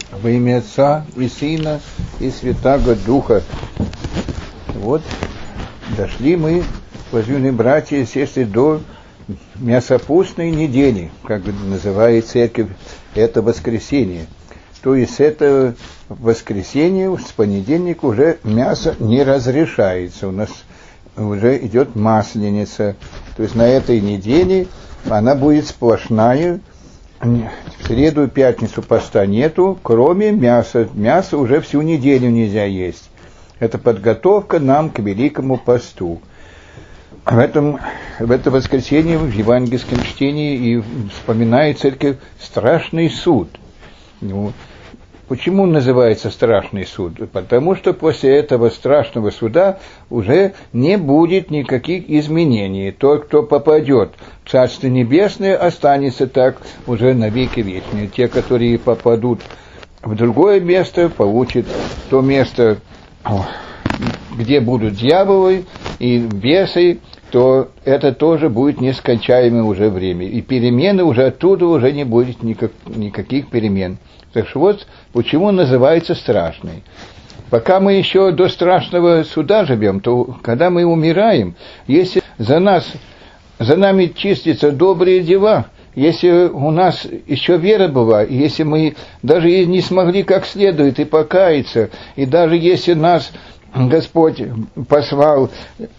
Во имя Отца и Сына и Святаго Духа. Вот дошли мы, возлюбленные братья и сестры, до мясопустной недели, как называет церковь это воскресенье. То есть это воскресенье, с понедельника уже мясо не разрешается. У нас уже идет Масленица. То есть на этой неделе она будет сплошная. В среду и пятницу поста нету, кроме мяса. Мясо уже всю неделю нельзя есть. Это подготовка нам к Великому посту. В это воскресенье в евангельском чтении и вспоминает церковь страшный суд. Почему называется страшный суд? Потому что после этого страшного суда уже не будет никаких изменений. Тот, кто попадет в Царство Небесное, останется так уже навеки вечные. Те, которые попадут в другое место, получат то место, где будут дьяволы и бесы, то это тоже будет нескончаемое уже время. И перемены уже оттуда уже не будет никаких перемен. Так что вот почему называется страшный. Пока мы еще до страшного суда живем, то когда мы умираем, если за нами чистятся добрые дела, если у нас еще вера была, и если мы даже и не смогли как следует и покаяться, и даже если нас Господь послал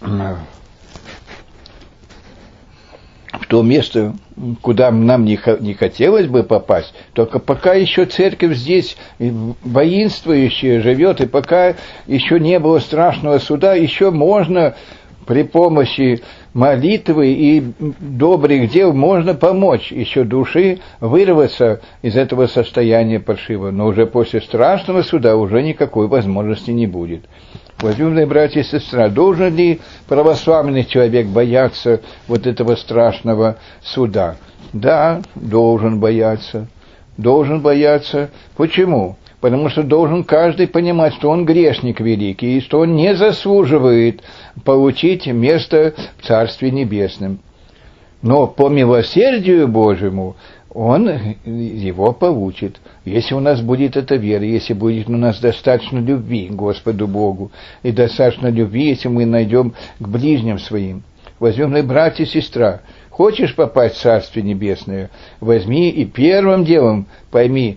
в то место, куда нам не хотелось бы попасть, только пока еще церковь здесь воинствующая живет, и пока еще не было страшного суда, еще можно при помощи молитвы и добрых дел можно помочь еще душе вырваться из этого состояния паршивого. Но уже после страшного суда уже никакой возможности не будет. Возлюбленные братья и сестры, должен ли православный человек бояться вот этого страшного суда? Да, должен бояться. Должен бояться. Почему? Потому что должен каждый понимать, что он грешник великий, и что он не заслуживает получить место в Царстве Небесном. Но по милосердию Божьему он его получит. Если у нас будет эта вера, если будет у нас достаточно любви к Господу Богу, и достаточно любви, если мы найдем к ближним своим. Возлюбленные братья и сестра, хочешь попасть в Царствие Небесное, возьми и первым делом пойми,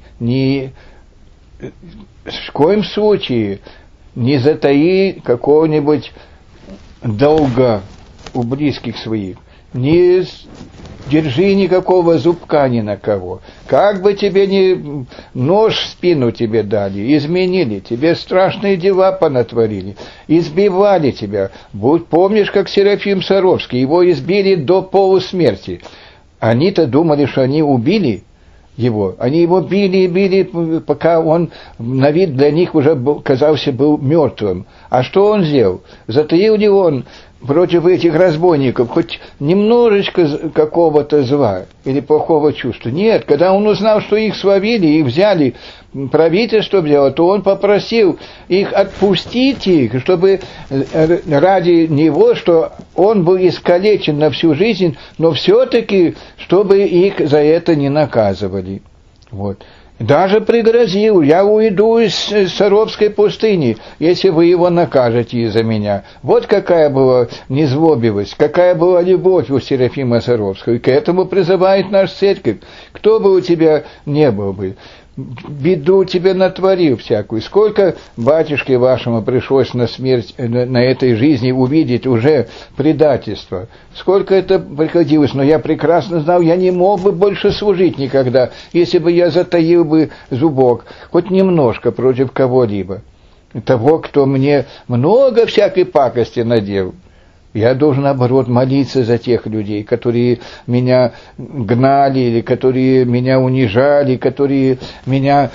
в коем случае не затаи какого-нибудь долга у близких своих, не держи никакого зубка ни на кого. Как бы тебе ни нож в спину тебе дали, изменили, тебе страшные дела понатворили, избивали тебя. Помнишь, как Серафим Саровский, его избили до полусмерти. Они-то думали, что они убили его. Они его били и били, пока он на вид для них уже казался был мертвым. А что он сделал? Затаил ли он против этих разбойников хоть немножечко какого-то зла или плохого чувства? Нет, когда он узнал, что их словили, их взяли, правительство взяло, то он попросил их отпустить их, чтобы ради него, что он был искалечен на всю жизнь, но все-таки, чтобы их за это не наказывали. Вот. Даже пригрозил: я уйду из Саровской пустыни, если вы его накажете из-за меня. Вот какая была незлобивость, какая была любовь у Серафима Саровского. И к этому призывает наша церковь. Кто бы у тебя не был бы, беду тебе натворил всякую. Сколько батюшке вашему пришлось на смерть, на этой жизни увидеть уже предательство. Сколько это приходилось, но я прекрасно знал, я не мог бы больше служить никогда, если бы я затаил бы зубок, хоть немножко против кого-либо. Того, кто мне много всякой пакости наделал. Я должен, наоборот, молиться за тех людей, которые меня гнали, или которые меня унижали, которые меня,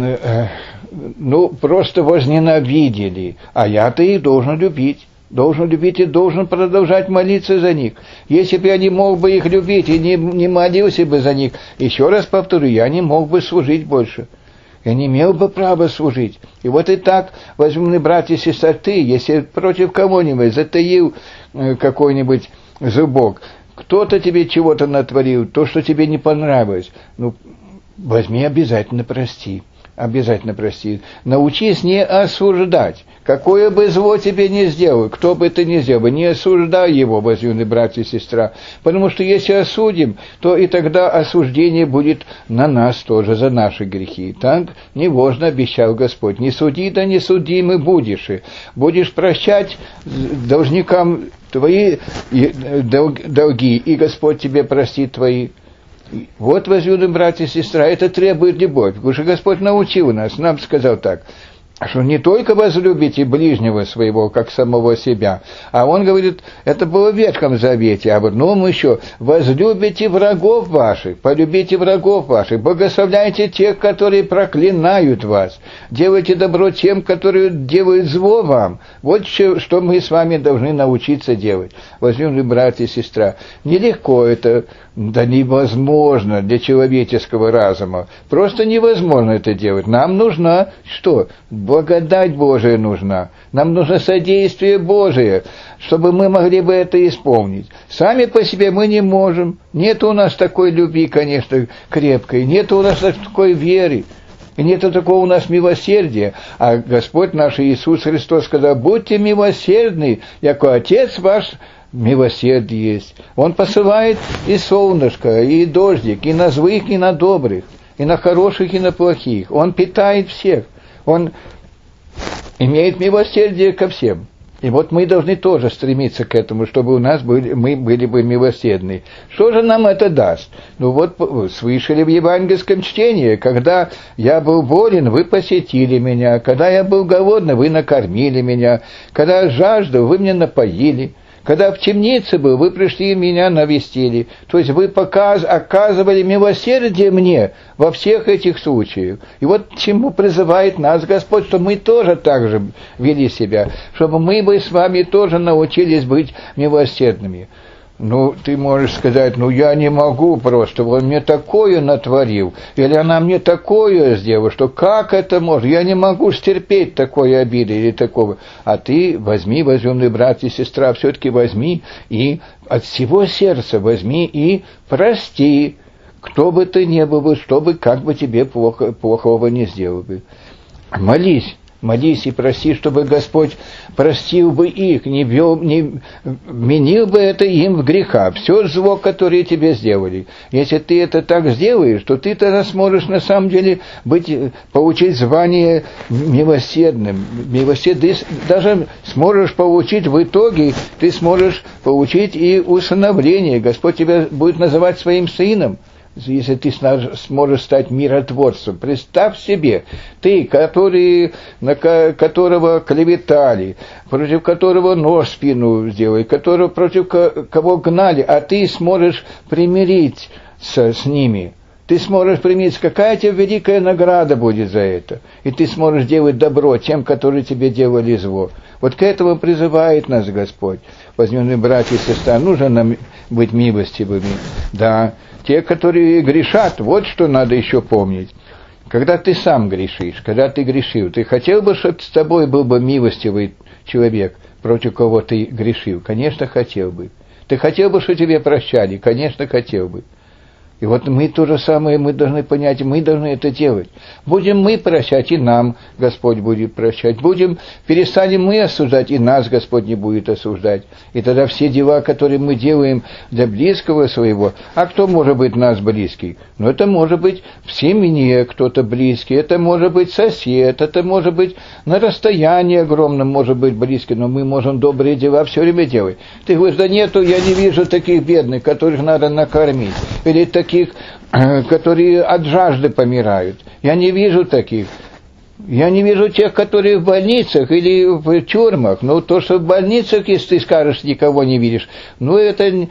просто возненавидели. А я-то их должен любить. Должен любить и должен продолжать молиться за них. Если бы я не мог бы их любить и не молился бы за них, еще раз повторю, я не мог бы служить больше. Я не имел бы права служить. И вот и так, возлюбленные братья и сестры, ты, если против кого-нибудь затаил какой-нибудь зубок, кто-то тебе чего-то натворил, то, что тебе не понравилось, возьми обязательно прости. обязательно простит. Научись не осуждать. Какое бы зло тебе ни сделал, кто бы ты ни сделал, не осуждай его, возлюбленный брат и сестра. Потому что если осудим, то и тогда осуждение будет на нас тоже за наши грехи. Так невозможно обещал Господь. Не суди, да не судимый будешь. Будешь прощать должникам твои долги, и Господь тебе простит твои. Вот, возлюбленные братья и сестра, это требует любовь, потому что Господь научил нас, нам сказал так, что не только возлюбите ближнего своего, как самого себя, а он говорит, это было в Ветхом Завете, а в Новом еще, возлюбите врагов ваших, полюбите врагов ваших, благословляйте тех, которые проклинают вас, делайте добро тем, которые делают зло вам. Вот что мы с вами должны научиться делать, возлюбленные братья и сестра. Нелегко это, да невозможно для человеческого разума, просто невозможно это делать. Нам нужна что? Благодать Божия нужна. Нам нужно содействие Божие, чтобы мы могли бы это исполнить. Сами по себе мы не можем. Нет у нас такой любви, конечно, крепкой. Нет у нас такой веры. И нет такого у нас милосердия. А Господь наш Иисус Христос сказал, будьте милосердны, яко Отец ваш милосердие есть. Он посылает и солнышко, и дождик, и на злых, и на добрых, и на хороших, и на плохих. Он питает всех. Он имеет милосердие ко всем. И вот мы должны тоже стремиться к этому, чтобы мы были бы милосердны. Что же нам это даст? Ну вот, слышали в евангельском чтении, когда я был болен, вы посетили меня, когда я был голодный, вы накормили меня, когда жаждал, вы мне напоили. Когда в темнице был, вы пришли и меня навестили. То есть вы оказывали милосердие мне во всех этих случаях. И вот к чему призывает нас Господь, что мы тоже так же вели себя, чтобы мы бы с вами тоже научились быть милосердными. Ну, ты можешь сказать, я не могу просто, он мне такое натворил, или она мне такое сделала, что как это может, я не могу стерпеть такой обиды или такого. А ты возьми, возлюбленный брат и сестра, все-таки возьми и от всего сердца возьми и прости, кто бы ты ни был, что бы, как бы тебе плохого не сделал бы. Молись и проси, чтобы Господь простил бы их, не вменил бы это им в греха, все зло, которое тебе сделали. Если ты это так сделаешь, то ты тогда сможешь на самом деле получить звание милосердным. Даже сможешь получить в итоге, ты сможешь получить и усыновление. Господь тебя будет называть своим сыном, если ты сможешь стать миротворцем. Представь себе, ты, которого клеветали, против которого нож в спину сделали, против кого гнали, а ты сможешь примириться с ними. Ты сможешь примириться, какая тебе великая награда будет за это. И ты сможешь делать добро тем, которые тебе делали зло. Вот к этому призывает нас Господь. Возлюбленные братья и сестры, нужно нам быть милостивыми. Да, те, которые грешат, вот что надо еще помнить. Когда ты сам грешишь, когда ты грешил, ты хотел бы, чтобы с тобой был бы милостивый человек, против кого ты грешил? Конечно, хотел бы. Ты хотел бы, чтобы тебе прощали? Конечно, хотел бы. И вот мы то же самое, мы должны понять, мы должны это делать. Будем мы прощать, и нам Господь будет прощать. Перестанем мы осуждать, и нас Господь не будет осуждать. И тогда все дела, которые мы делаем для близкого своего, а кто может быть нас близкий? Ну, это может быть в семье кто-то близкий, это может быть сосед, это может быть на расстоянии огромном может быть близкий, но мы можем добрые дела все время делать. Ты говоришь, да нету, я не вижу таких бедных, которых надо накормить, или таких, которые от жажды помирают. Я не вижу таких. Я не вижу тех, которые в больницах или в тюрьмах. Но то, что в больницах, если ты скажешь, никого не видишь, это,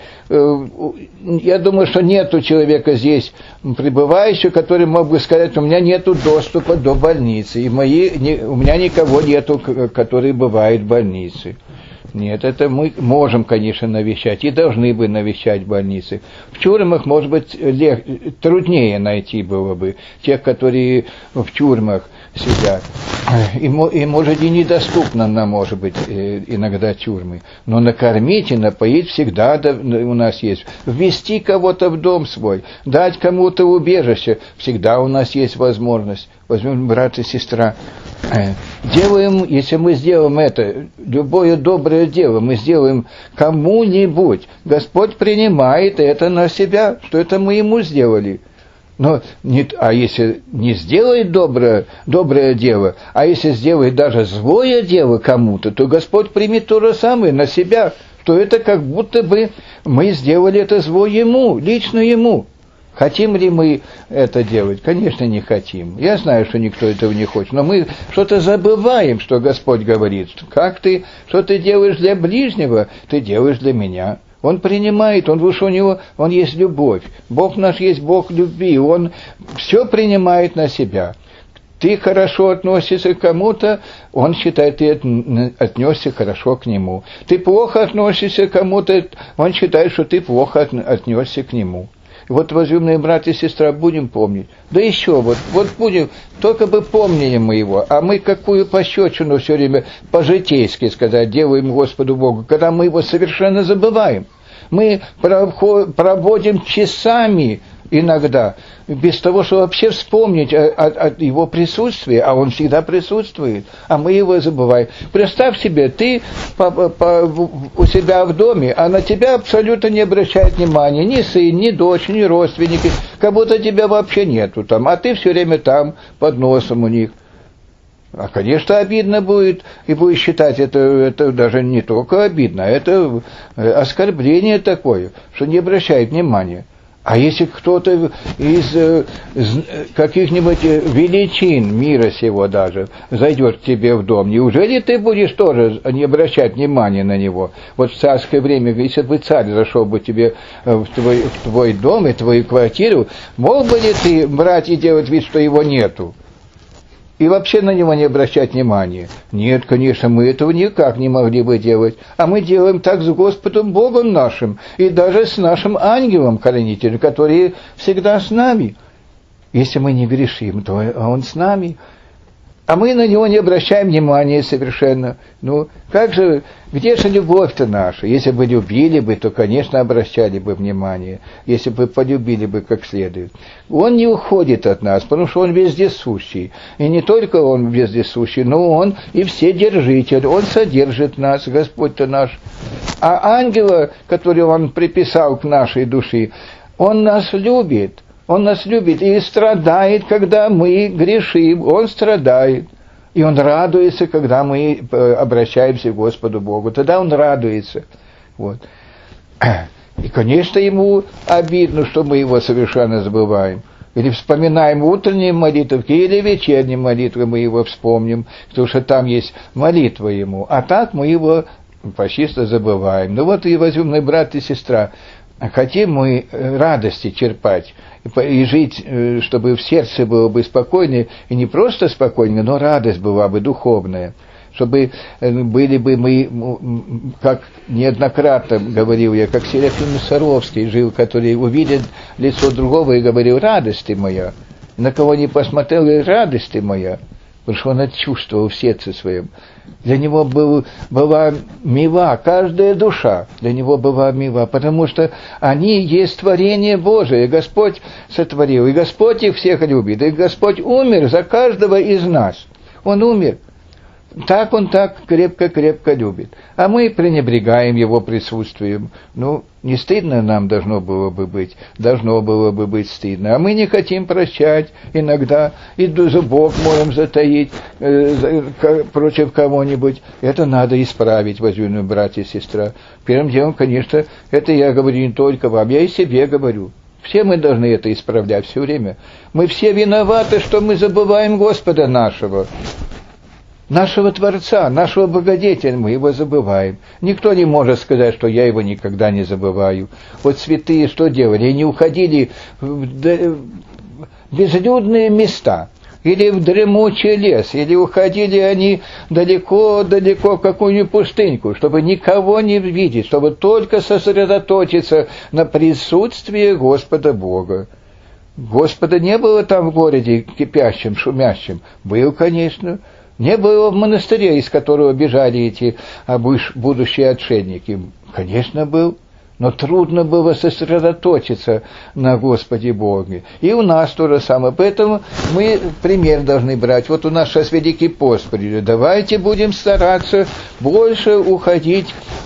я думаю, что нету человека здесь пребывающего, который мог бы сказать, у меня нету доступа до больницы, и у меня никого нету, который бывает в больнице. Нет, это мы можем, конечно, навещать и должны бы навещать больницы. В тюрьмах, может быть, труднее найти было бы тех, которые в тюрьмах сидят. И может, и недоступно нам, может быть, иногда тюрьмы. Но накормить и напоить всегда у нас есть. Ввести кого-то в дом свой, дать кому-то убежище, всегда у нас есть возможность. возьмем, брат и сестра, делаем, если мы сделаем это, любое доброе дело, мы сделаем кому-нибудь, Господь принимает это на себя, что это мы Ему сделали. Но а если не сделает доброе дело, а если сделает даже злое дело кому-то, то Господь примет то же самое на себя, что это как будто бы мы сделали это зло Ему, лично Ему. Хотим ли мы это делать? Конечно, не хотим. Я знаю, что никто этого не хочет, но мы что-то забываем, что Господь говорит. Что ты делаешь для ближнего, ты делаешь для меня. Он принимает, он есть любовь. Бог наш есть Бог любви, Он все принимает на себя. Ты хорошо относишься к кому-то, Он считает, ты отнесся хорошо к нему. Ты плохо относишься к кому-то, Он считает, что ты плохо отнесся к нему. Вот, возлюбленные братья и сестра, будем помнить. Да еще вот будем, только бы помнили мы его, а мы какую пощечину все время по-житейски сказать делаем Господу Богу, когда мы его совершенно забываем. Мы проводим часами иногда, без того, чтобы вообще вспомнить о его присутствии, а он всегда присутствует, а мы его забываем. Представь себе, ты у себя в доме, а на тебя абсолютно не обращает внимания ни сын, ни дочь, ни родственники, как будто тебя вообще нету там, а ты все время там, под носом у них. А, конечно, обидно будет, и будешь считать, это даже не только обидно, это оскорбление такое, что не обращает внимания. А если кто-то из каких-нибудь величин мира сего даже зайдет к тебе в дом, неужели ты будешь тоже не обращать внимания на него? Вот в царское время, если бы царь зашел бы тебе в твой дом и твою квартиру, мог бы ли ты брать и делать вид, что его нету? И вообще на него не обращать внимания. Нет, конечно, мы этого никак не могли бы делать. А мы делаем так с Господом Богом нашим, и даже с нашим ангелом-хранителем, который всегда с нами. Если мы не грешим, то он с нами. А мы на него не обращаем внимания совершенно. Ну, где же любовь-то наша? Если бы любили бы, то, конечно, обращали бы внимание. Если бы полюбили бы как следует. Он не уходит от нас, потому что он вездесущий. И не только он вездесущий, но он и вседержитель. Он содержит нас, Господь-то наш. А ангела, который он приписал к нашей душе, он нас любит. Он нас любит и страдает, когда мы грешим. Он страдает. И он радуется, когда мы обращаемся к Господу Богу. Тогда он радуется. Вот. И, конечно, ему обидно, что мы его совершенно забываем. Или вспоминаем утренние молитвы, или вечерние молитвы мы его вспомним, потому что там есть молитва ему. А так мы его почти что забываем. Ну вот и возьмем, брат и сестра, хотим мы радости черпать и жить, чтобы в сердце было бы спокойнее, и не просто спокойнее, но радость была бы духовная, чтобы были бы мы, как неоднократно говорил я, как Серафим Саровский жил, который увидел лицо другого и говорил: радость ты моя, на кого не посмотрел, и радость ты моя, потому что он отчувствовал в сердце своем. Для него была мила, каждая душа для него была мила, потому что они есть творение Божие, Господь сотворил, и Господь их всех любит, и Господь умер за каждого из нас. Он умер. Так он так крепко-крепко любит. А мы пренебрегаем его присутствием. Ну, не стыдно нам должно было бы быть стыдно. А мы не хотим прощать иногда, и зубок можем затаить против кого-нибудь. Это надо исправить, возлюбленные братья и сестра. Первым делом, конечно, это я говорю не только вам, я и себе говорю. Все мы должны это исправлять все время. Мы все виноваты, что мы забываем Господа нашего Творца, нашего Благодетеля, мы его забываем. Никто не может сказать, что я его никогда не забываю. Вот святые что делали? Они уходили в безлюдные места, или в дремучий лес, или уходили они далеко-далеко в какую-нибудь пустыньку, чтобы никого не видеть, чтобы только сосредоточиться на присутствии Господа Бога. Господа не было там в городе кипящим, шумящим. Был, конечно. Не было в монастыре, из которого бежали эти будущие отшельники. Конечно, был. но трудно было сосредоточиться на Господе Боге. И у нас то же самое. Поэтому мы пример должны брать. Вот у нас сейчас Великий пост придет. Давайте будем стараться больше уходить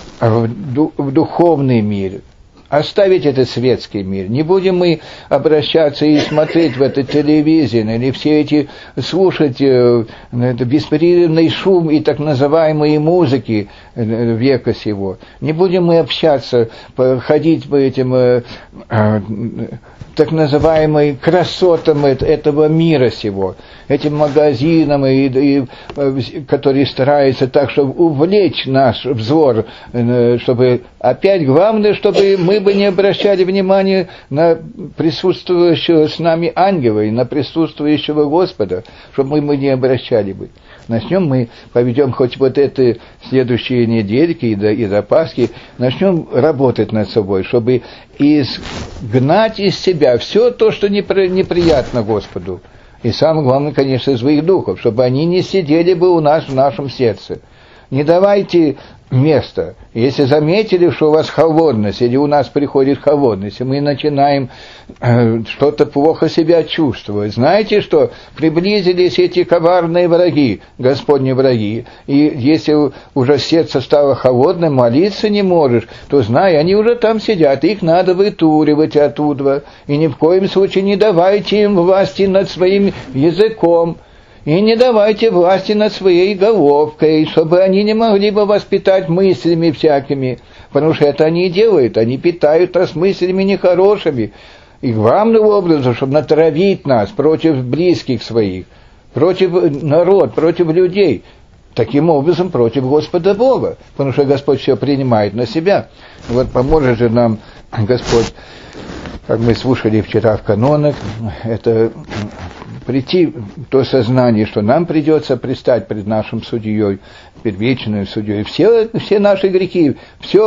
в духовный мир. Оставить этот светский мир. Не будем мы обращаться и смотреть в это телевизор, или все эти, слушать это беспрерывный шум и так называемые музыки века сего. Не будем мы общаться, ходить по этим так называемым красотам этого мира сего, этим магазинам, которые стараются так, чтобы увлечь наш взор, чтобы опять главное, чтобы мы бы не обращали внимания на присутствующего с нами ангела и на присутствующего Господа, чтобы мы не обращали бы. Начнем мы, поведем хоть вот это следующие недельки и до Пасхи, начнем работать над собой, чтобы изгнать из себя все то, что неприятно Господу. И самое главное, конечно, злых духов, чтобы они не сидели бы у нас в нашем сердце. Не давайте места. Если заметили, что у вас холодность, или у нас приходит холодность, и мы начинаем что-то плохо себя чувствовать, знаете, что приблизились эти коварные враги, Господни враги, и если уже сердце стало холодным, молиться не можешь, то знай, они уже там сидят, их надо вытуривать оттуда, и ни в коем случае не давайте им власти над своим языком, и не давайте власти над своей головкой, чтобы они не могли бы воспитать мыслями всякими, потому что это они и делают, они питают нас мыслями нехорошими. И главным образом, чтобы натравить нас против близких своих, против народа, против людей, таким образом против Господа Бога, потому что Господь все принимает на себя. Вот поможет же нам Господь, как мы слушали вчера в канонах, это прийти в то сознание, что нам придется предстать пред нашим судьей, перед вечным судьей. Все наши грехи,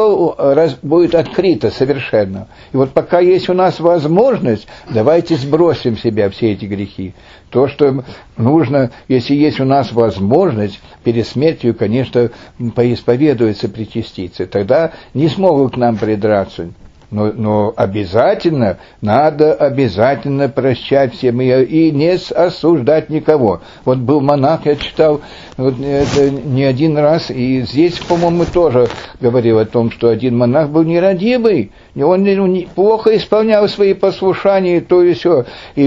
все будет открыто совершенно. И вот пока есть у нас возможность, давайте сбросим с себя все эти грехи. То, что нужно, если есть у нас возможность, перед смертью, конечно, поисповедуется, причаститься. Тогда не смогут к нам придраться. Но обязательно, надо обязательно прощать всем и не осуждать никого. Вот был монах, я читал вот это не один раз, и здесь, по-моему, тоже говорил о том, что один монах был нерадивый, и он плохо исполнял свои послушания, то и все,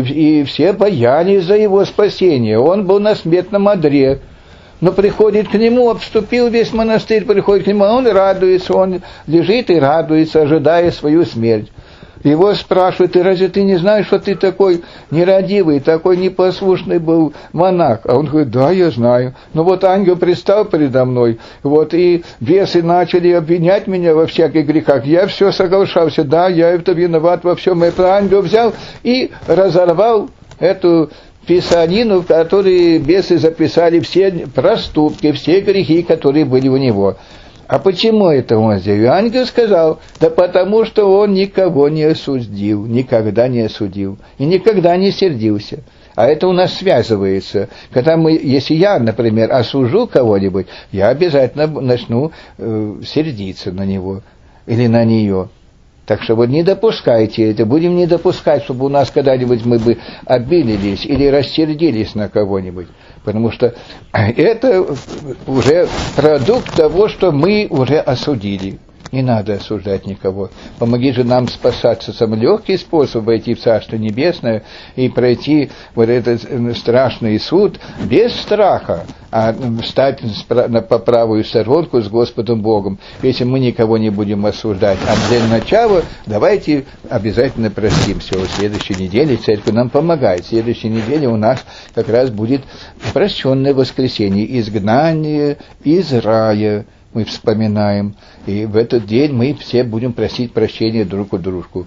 и все боялись за его спасение. Он был на смертном одре. Но приходит к нему, обступил весь монастырь, приходит к нему, а он радуется, он лежит и радуется, ожидая свою смерть. Его спрашивают: ты разве ты не знаешь, что ты такой нерадивый, такой непослушный был монах? А он говорит: да, я знаю. Но вот ангел предстал передо мной, вот, и бесы начали обвинять меня во всяких грехах. Я все соглашался: да, я это виноват во всем. Это ангел взял и разорвал эту писанину, в которой бесы записали все проступки, все грехи, которые были у него. А почему это он сделал? Ангел сказал: да потому что он никого не осудил, никогда не осудил и никогда не сердился. А это у нас связывается. Когда если я, например, осужу кого-нибудь, я обязательно начну сердиться на него или на нее. Так что вот не допускайте это, будем не допускать, чтобы у нас когда-нибудь мы бы обиделись или рассердились на кого-нибудь. Потому что это уже продукт того, что мы уже осудили. Не надо осуждать никого. Помоги же нам спасаться. Самый легкий способ войти в Царство Небесное и пройти вот этот страшный суд без страха, а встать по правую сторонку с Господом Богом, если мы никого не будем осуждать. А для начала давайте обязательно простимся. В следующей неделе Церковь нам помогает. В следующей неделе у нас как раз будет прощенное воскресенье, изгнание из рая. Мы вспоминаем, и в этот день мы все будем просить прощения друг у дружку.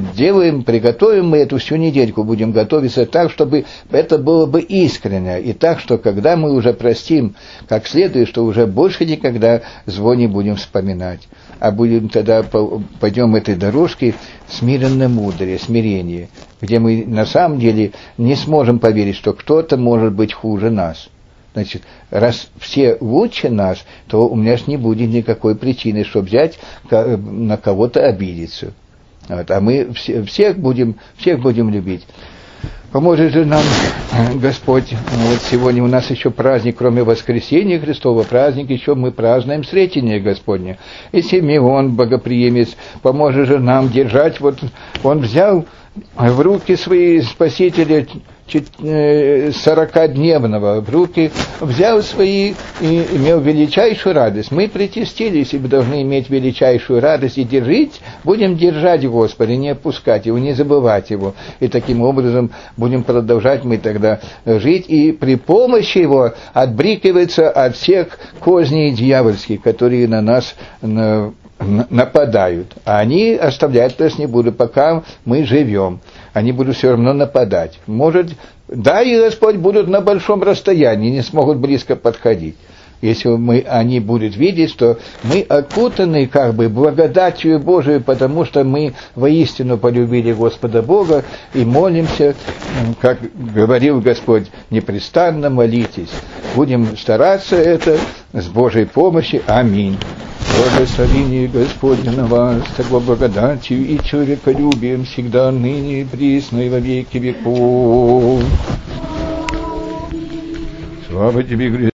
Приготовим мы эту всю недельку, будем готовиться так, чтобы это было бы искренне, и так, что когда мы уже простим как следует, что уже больше никогда зло не будем вспоминать, а будем тогда пойдем этой дорожкой смиренно мудрее, смирение, где мы на самом деле не сможем поверить, что кто-то может быть хуже нас. Значит, раз все лучше нас, то у меня ж не будет никакой причины, чтобы взять на кого-то обидеться. Вот, а мы всех будем любить. Поможет же нам Господь. Вот сегодня у нас еще праздник, кроме воскресения Христова, праздник еще мы празднуем Сретение Господне. И Симеон, богоприемец, поможет же нам держать, вот он взял в руки свои Спасителя 40-дневного, в руки взял свои и имел величайшую радость. Мы причастились и должны иметь величайшую радость и будем держать Господа, не опускать Его, не забывать Его. И таким образом будем продолжать мы тогда жить и при помощи Его отбрикиваться от всех козней дьявольских, которые на нас нападают. А они оставлять нас не будут, пока мы живем. Они будут все равно нападать. Может, да, и Господь будут на большом расстоянии, не смогут близко подходить. Если они будут видеть, что мы окутаны как бы благодатью Божией, потому что мы воистину полюбили Господа Бога и молимся, как говорил Господь, непрестанно молитесь. Будем стараться это с Божьей помощью. Аминь. Благословение Господне на вас, того благодатью и человеколюбием всегда, ныне и присно и во веки веков. Слава Тебе,